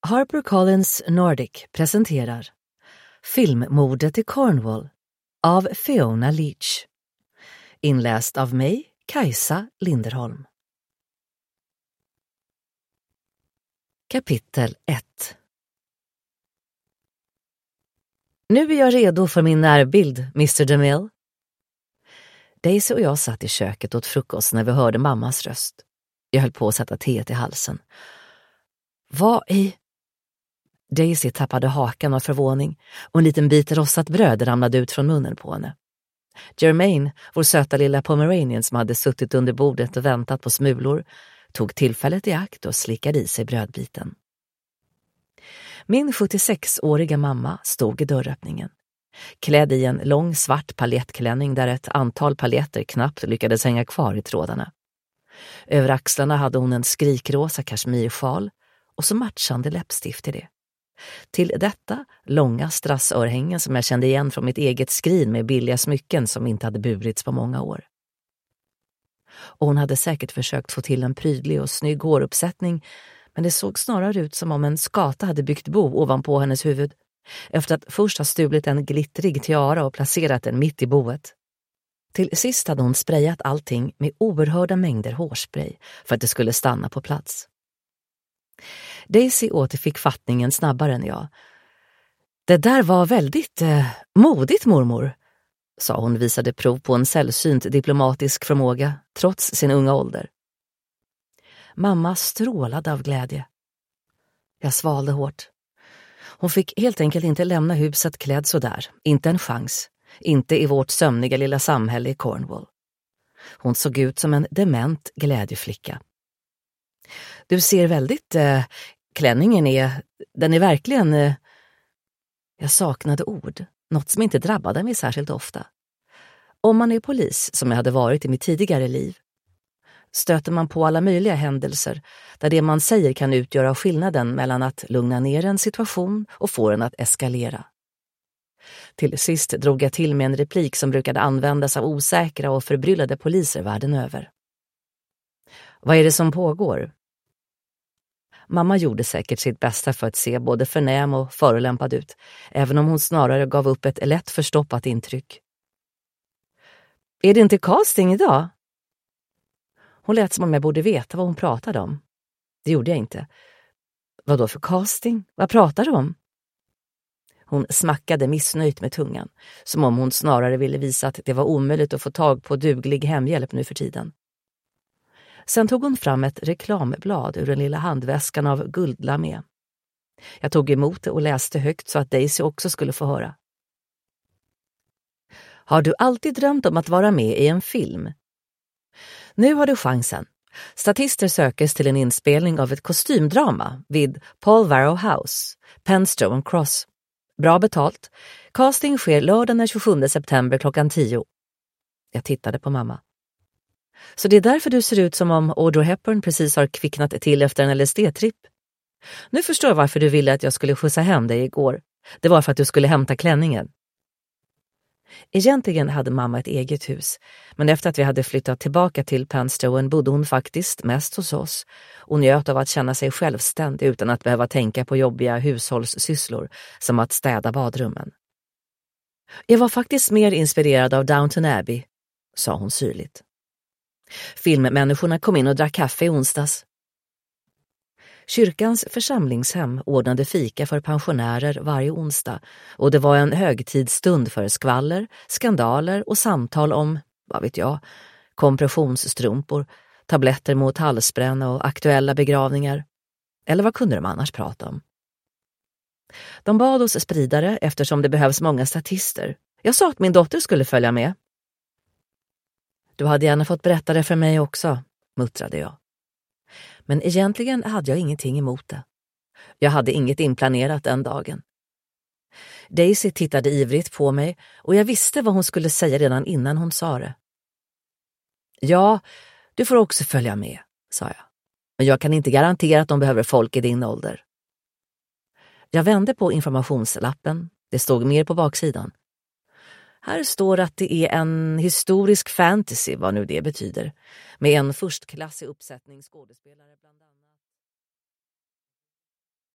HarperCollins Nordic presenterar Filmmordet i Cornwall av Fiona Leach. Inläst av mig, Kajsa Linderholm. Kapitel 1. Nu är jag redo för min närbild, Mr. DeMille. Daisy och jag satt i köket åt frukost när vi hörde mammas röst. Jag höll på att sätta teet i halsen. Vad i... Daisy tappade hakan av förvåning och en liten bit rostat bröd ramlade ut från munnen på henne. Germaine, vår söta lilla pomeranian som hade suttit under bordet och väntat på smulor, tog tillfället i akt och slickade i sig brödbiten. Min 76-åriga mamma stod i dörröppningen, klädd i en lång svart paljettklänning där ett antal paljetter knappt lyckades hänga kvar i trådarna. Över axlarna hade hon en skrikrosa kashmirsjal och så matchande läppstift till det. Till detta långa strassörhängen som jag kände igen från mitt eget skrin med billiga smycken som inte hade burits på många år. Och hon hade säkert försökt få till en prydlig och snygg håruppsättning, men det såg snarare ut som om en skata hade byggt bo ovanpå hennes huvud, efter att först ha stulit en glittrig tiara och placerat den mitt i boet. Till sist hade hon sprayat allting med oerhörda mängder hårspray för att det skulle stanna på plats. Daisy återfick fattningen snabbare än jag. Det där var väldigt modigt, mormor, sa hon, visade prov på en sällsynt diplomatisk förmåga trots sin unga ålder. Mamma strålade av glädje. Jag svalde hårt. Hon fick helt enkelt inte lämna huset klädd så där. Inte en chans. Inte i vårt sömniga lilla samhälle i Cornwall. Hon såg ut som en dement glädjeflicka. Du ser väldigt... klänningen den är verkligen... Jag saknade ord. Något som inte drabbade mig särskilt ofta. Om man är polis, som jag hade varit i mitt tidigare liv, stöter man på alla möjliga händelser där det man säger kan utgöra skillnaden mellan att lugna ner en situation och få den att eskalera. Till sist drog jag till med en replik som brukade användas av osäkra och förbryllade poliser världen över. Vad är det som pågår? Mamma gjorde säkert sitt bästa för att se både förnäm och förolämpad ut, även om hon snarare gav upp ett lätt förstoppat intryck. Är det inte casting idag? Hon lät som om jag borde veta vad hon pratade om. Det gjorde jag inte. Vad då för casting? Vad pratar du om? Hon smackade missnöjt med tungan, som om hon snarare ville visa att det var omöjligt att få tag på duglig hemhjälp nu för tiden. Sen tog hon fram ett reklamblad ur den lilla handväskan av guldlamé. Jag tog emot det och läste högt så att Daisy också skulle få höra. Har du alltid drömt om att vara med i en film? Nu har du chansen. Statister sökes till en inspelning av ett kostymdrama vid Paul Varro House, Penstone Cross. Bra betalt. Casting sker lördagen den 27 september klockan 10. Jag tittade på mamma. Så det är därför du ser ut som om Audrey Hepburn precis har kvicknat till efter en LSD-tripp. Nu förstår jag varför du ville att jag skulle skjutsa hem dig igår. Det var för att du skulle hämta klänningen. Egentligen hade mamma ett eget hus, men efter att vi hade flyttat tillbaka till Penstone bodde hon faktiskt mest hos oss och njöt av att känna sig självständig utan att behöva tänka på jobbiga hushållssysslor som att städa badrummen. Jag var faktiskt mer inspirerad av Downton Abbey, sa hon syrligt. Filmmänniskorna kom in och drack kaffe i onsdags. Kyrkans församlingshem ordnade fika för pensionärer varje onsdag och det var en högtidsstund för skvaller, skandaler och samtal om, vad vet jag, kompressionsstrumpor, tabletter mot halsbränna och aktuella begravningar. Eller vad kunde de annars prata om? De bad oss spridare eftersom det behövs många statister. Jag sa att min dotter skulle följa med. Du hade gärna fått berätta det för mig också, muttrade jag. Men egentligen hade jag ingenting emot det. Jag hade inget inplanerat den dagen. Daisy tittade ivrigt på mig och jag visste vad hon skulle säga redan innan hon sa det. Ja, du får också följa med, sa jag. Men jag kan inte garantera att de behöver folk i din ålder. Jag vände på informationslappen. Det stod mer på baksidan. Här står att det är en historisk fantasy, vad nu det betyder, med en förstklassig uppsättning skådespelare bland annat.